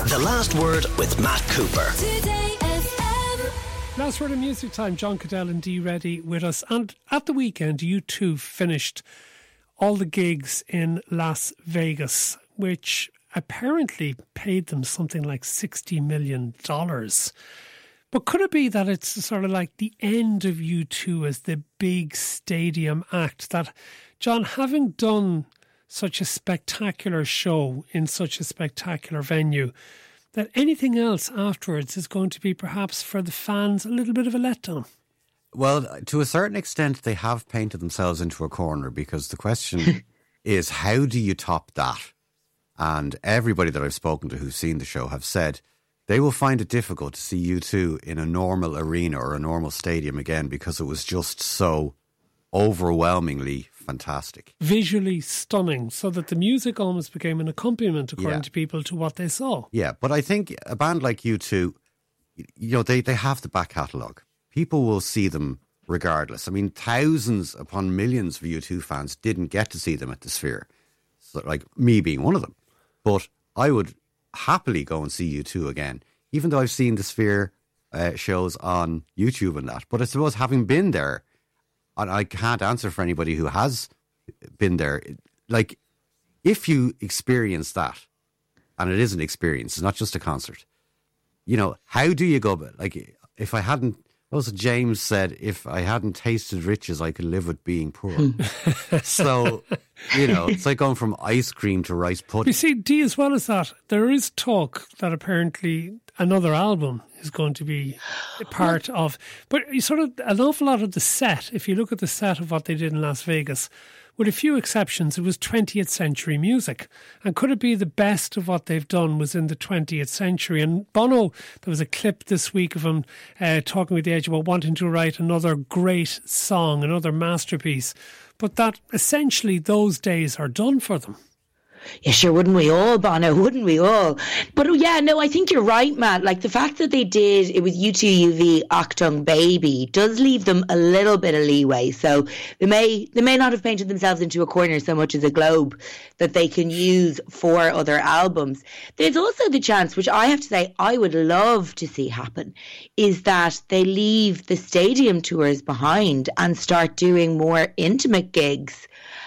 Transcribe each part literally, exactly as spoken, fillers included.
The Last Word with Matt Cooper. Today F M. Last word of music time. John Cadell and Dee Reddy with us. And at the weekend, you two finished all the gigs in Las Vegas, which apparently paid them something like sixty million dollars. But could it be that it's sort of like the end of U two as the big stadium act? That, John, having done such a spectacular show in such a spectacular venue, that anything else afterwards is going to be perhaps for the fans a little bit of a letdown? Well, to a certain extent, they have painted themselves into a corner, because the question is, how do you top that? And everybody that I've spoken to who's seen the show have said they will find it difficult to see U two in a normal arena or a normal stadium again, because it was just so overwhelmingly fantastic. Visually stunning, so that the music almost became an accompaniment, according yeah. to people, to what they saw. Yeah, but I think a band like U two, you know, they, they have the back catalogue. People will see them regardless. I mean, thousands upon millions of U two fans didn't get to see them at the Sphere, so, like me being one of them. But I would happily go and see U two again, even though I've seen the Sphere uh, shows on YouTube and that. But I suppose, having been there, and I can't answer for anybody who has been there, like, if you experience that, and it is an experience, it's not just a concert, you know, how do you go? Like, if I hadn't, also James said, if I hadn't tasted riches, I could live with being poor. So, you know, it's like going from ice cream to rice pudding. You see, Dee, as well as that, there is talk that apparently another album is going to be a part of, but you sort of, an awful lot of the set, if you look at the set of what they did in Las Vegas, with a few exceptions, it was twentieth century music. And could it be the best of what they've done was in the twentieth century? And Bono, there was a clip this week of him uh, talking with The Edge about wanting to write another great song, another masterpiece, but that essentially those days are done for them. Yeah, sure, wouldn't we all, Bono? Wouldn't we all? But yeah, no, I think you're right, Matt. Like, the fact that they did, it was U two U V Achtung Baby, does leave them a little bit of leeway. So they may they may not have painted themselves into a corner so much as a globe that they can use for other albums. There's also the chance, which I have to say I would love to see happen, is that they leave the stadium tours behind and start doing more intimate gigs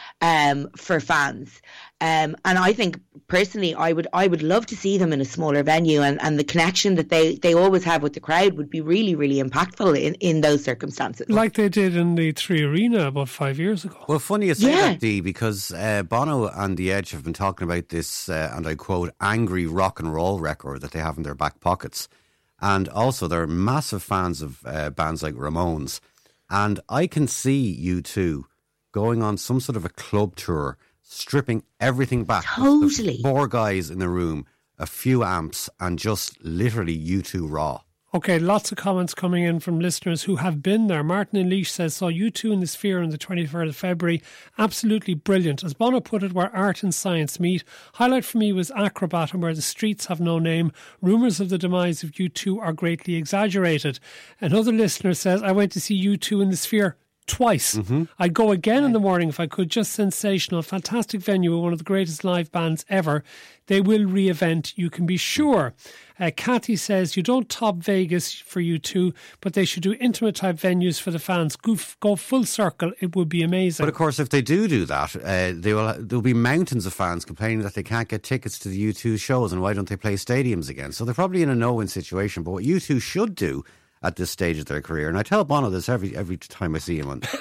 um, for fans. Um, and I think personally, I would I would love to see them in a smaller venue, and, and the connection that they, they always have with the crowd would be really, really impactful in, in those circumstances. Like they did in the Three Arena about five years ago. Well, funny you say yeah. that, Dee, because uh, Bono and The Edge have been talking about this, uh, and I quote, angry rock and roll record that they have in their back pockets. And also they're massive fans of uh, bands like Ramones. And I can see U two going on some sort of a club tour, stripping everything back. Totally. Four guys in the room, a few amps, and just literally U two raw. Okay, lots of comments coming in from listeners who have been there. Martin in Laois says, saw U two in the Sphere on the twenty-third of February. Absolutely brilliant. As Bono put it, where art and science meet. Highlight for me was Acrobat, and where the streets have no name. Rumours of the demise of U two are greatly exaggerated. Another listener says, I went to see U two in the Sphere twice. Mm-hmm. I'd go again in the morning if I could. Just sensational. Fantastic venue with one of the greatest live bands ever. They will re-event, you can be sure. Uh, Kathy says, you don't top Vegas for U two, but they should do intimate type venues for the fans. Go, go full circle. It would be amazing. But of course, if they do do that, uh, they will, there'll be mountains of fans complaining that they can't get tickets to the U two shows, and why don't they play stadiums again? So they're probably in a no-win situation. But what U two should do at this stage of their career, and I tell Bono this every every time I see him on,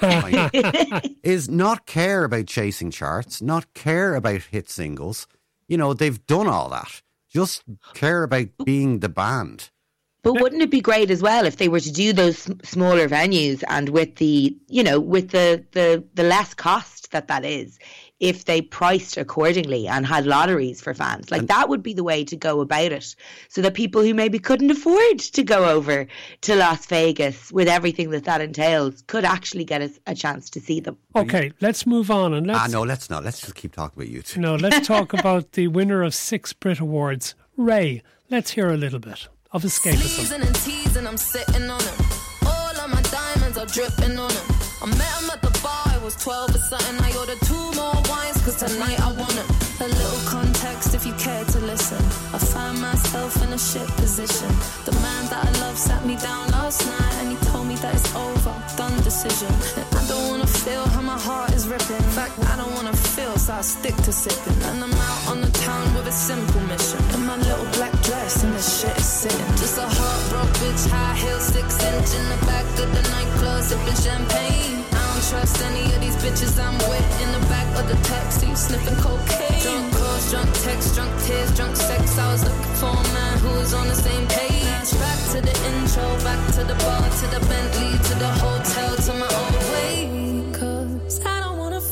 is not care about chasing charts, not care about hit singles. You know, they've done all that. Just care about being the band. But wouldn't it be great as well if they were to do those smaller venues, and with the, you know, with the, the, the less cost that that is, if they priced accordingly and had lotteries for fans? Like, and that would be the way to go about it, so that people who maybe couldn't afford to go over to Las Vegas with everything that that entails could actually get a, a chance to see them. Okay, let's move on. and let's Ah, no, let's not. Let's just keep talking about you two. No, let's talk about the winner of six Brit Awards, Ray. Let's hear a little bit of Escapism. Sneezing and teasing, I'm sitting on him. All of my diamonds are dripping on him. I met him at the bar, it was was twelve or something, I ordered two more wines, cause tonight I want a, a little context if you care to listen. I find myself in a shit position. The man that I love sat me down last night and he told me that it's over, done decision. And I don't wanna feel how my heart is ripping. In fact, I don't wanna feel, so I stick to sipping. And I'm out on the town with a simple mission. In my little black dress and the shit is sitting. Just a heartbroken bitch, high heels, six inch in the back of the nightclub, sipping champagne. I don't trust any of these bitches I'm with. In the back of the taxi, sniffing cocaine. Drunk calls, drunk texts, drunk tears, drunk sex. I was looking for a man who was on the same page. Back to the intro, back to the bar, to the Bentley, to the hotel, to my own way. Cause I don't wanna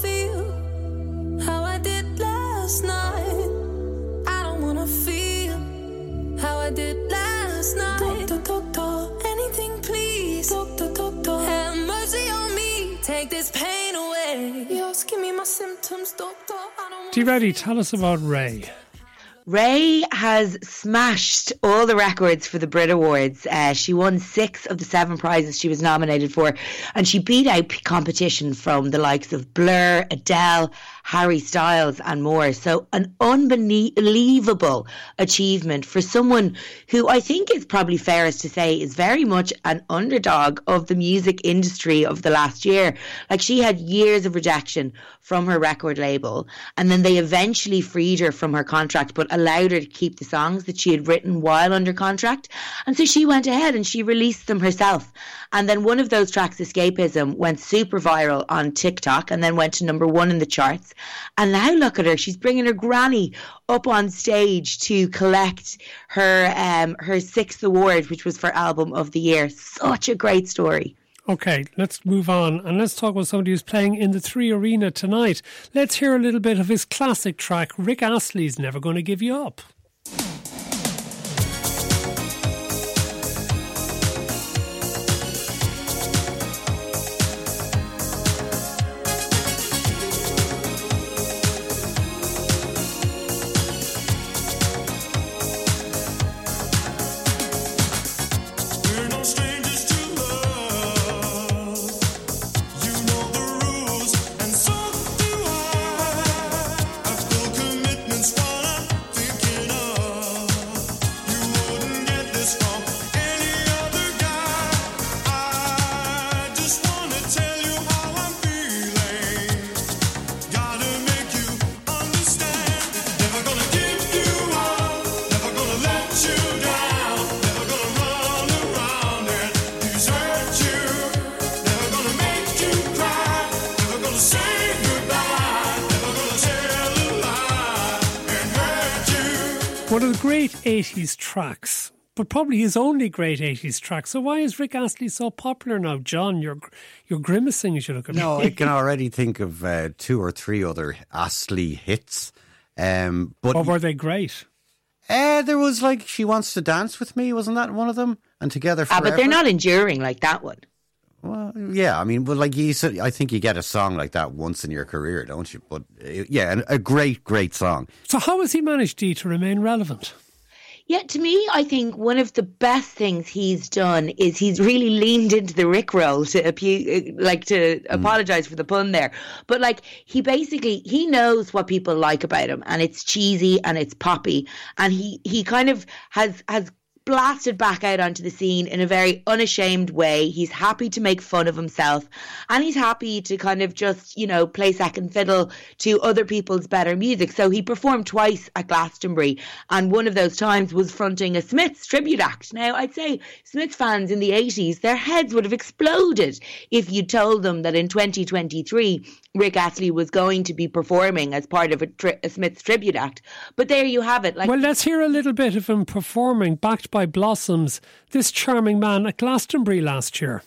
feel how I did last night. I don't wanna feel how I did last night. Doctor, doctor, anything please. Doctor, doctor, have mercy on me. Take this pain away. Yes, give me my symptoms, doctor. I don't T-Ready, tell us about Ray. Ray has smashed all the records for the Brit Awards. Uh, she won six of the seven prizes she was nominated for, and she beat out p- competition from the likes of Blur, Adele, Harry Styles and more. So an unbelievable achievement for someone who I think is probably fairest to say is very much an underdog of the music industry of the last year. Like, she had years of rejection from her record label, and then they eventually freed her from her contract but allowed her to keep the songs that she had written while under contract. And so she went ahead and she released them herself. And then one of those tracks, Escapism, went super viral on TikTok and then went to number one in the charts. And now look at her. She's bringing her granny up on stage to collect her um, her sixth award, which was for Album of the Year. Such a great story. Okay, let's move on and let's talk about somebody who's playing in the Three Arena tonight. Let's hear a little bit of his classic track, Rick Astley's Never Gonna Give You Up. One of the great eighties tracks, but probably his only great eighties track. So why is Rick Astley so popular now? John, you're, you're grimacing as you look at me. No, I can already think of uh, two or three other Astley hits. Um, but Or were they great? Uh, there was like She Wants to Dance With Me, wasn't that one of them? And Together Forever. Ah, but they're not enduring like that one. Well, yeah, I mean, but like you said, I think you get a song like that once in your career, don't you? But uh, yeah, a great, great song. So how has he managed, Dee, to remain relevant? Yeah, to me, I think one of the best things he's done is he's really leaned into the Rickroll to apu- like to mm. apologise for the pun there. But like he basically he knows what people like about him, and it's cheesy and it's poppy, and he he kind of has has. blasted back out onto the scene in a very unashamed way. He's happy to make fun of himself, and he's happy to kind of just, you know, play second fiddle to other people's better music. So he performed twice at Glastonbury, and one of those times was fronting a Smiths tribute act. Now, I'd say Smiths fans in the eighties, their heads would have exploded if you told them that in twenty twenty-three Rick Astley was going to be performing as part of a, tri- a Smiths tribute act. But there you have it. Like, well, let's hear a little bit of him performing, backed by Blossoms, this charming man at Glastonbury last year.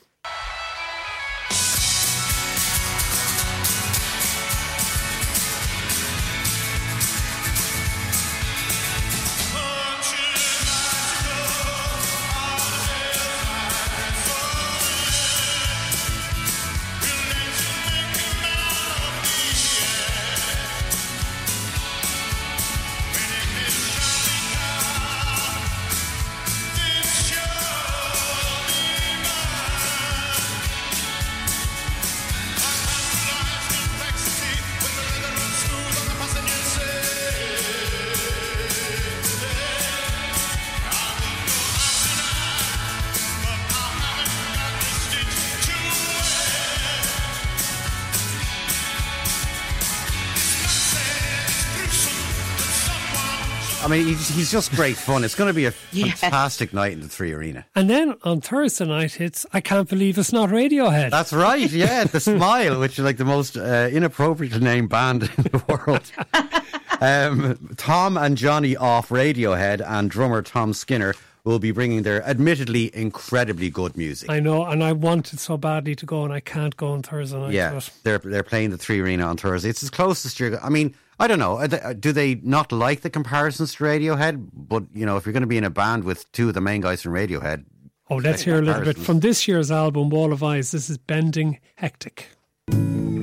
I mean, he's, he's just great fun. It's going to be a Yes. fantastic night in the Three Arena. And then on Thursday night, it's I Can't Believe It's Not Radiohead. That's right, yeah. The Smile, which is like the most uh, inappropriate named band in the world. um, Tom and Johnny off Radiohead and drummer Tom Skinner will be bringing their admittedly incredibly good music. I know, and I wanted so badly to go, and I can't go on Thursday night. Yeah, But they're they're playing the Three Arena on Thursday. It's as close as you're. I mean, I don't know. Are they, do they not like the comparisons to Radiohead? But you know, if you're going to be in a band with two of the main guys from Radiohead, oh, let's hear a little bit from this year's album, Wall of Eyes. This is Bending Hectic. If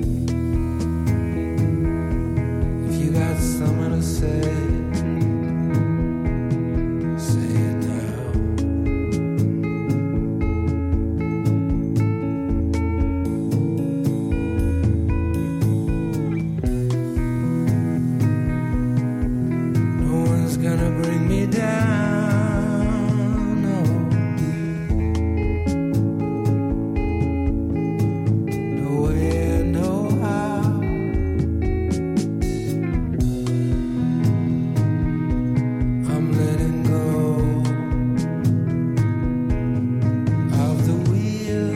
you got something to say, say it now. No one's gonna bring me down, no. No way, no how. I'm letting go of the wheel.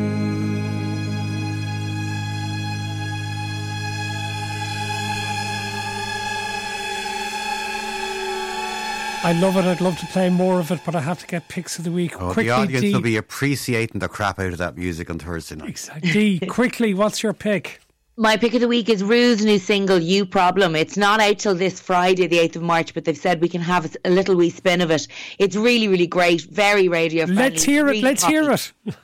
I love it. I'd love to play more of it, but I have to get picks of the week. oh, quickly, the audience D. will be appreciating the crap out of that music on Thursday night. Exactly. D, quickly, what's your pick? My pick of the week is Rue's new single, You Problem. It's not out till this Friday, the eighth of March, but they've said we can have a little wee spin of it. It's really, really great. Very radio friendly. Let's hear it. really Let's hear poppy. it.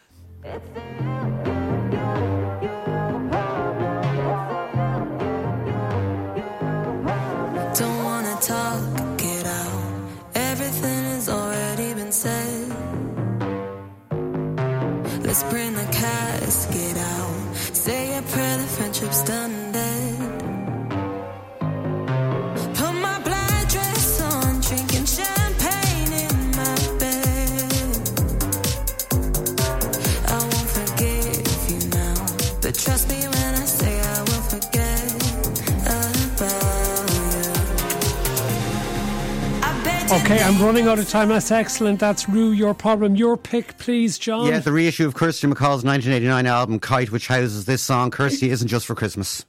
Don't wanna talk it out. Everything has already been said. Let's bring the casket out. Say a prayer, the friendship's done and dead. Put my black dress on, drinking champagne in my bed. I won't forgive you now, but trust me when I say I will forget about you. I bet you Okay, I'm running out of time. That's excellent. That's Rue, Your Problem. Your pick, please, John. Yeah, the reissue of Kirsty MacColl's nineteen eighty-nine album Kite, which houses this song, Kirsty Isn't Just for Christmas.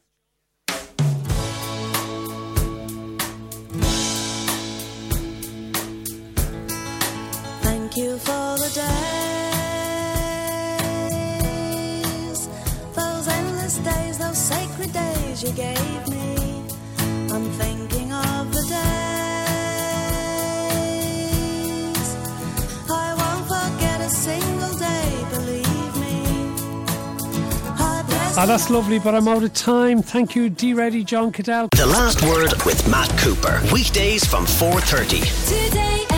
Thank you for the days, those endless days, those sacred days you gave me. I'm thinking of the days I won't forget a single day, believe me. I bless Ah, that's lovely, but I'm out of time. Thank you, D Ready, John Cadell. The Last Word with Matt Cooper. Weekdays from four thirty. Today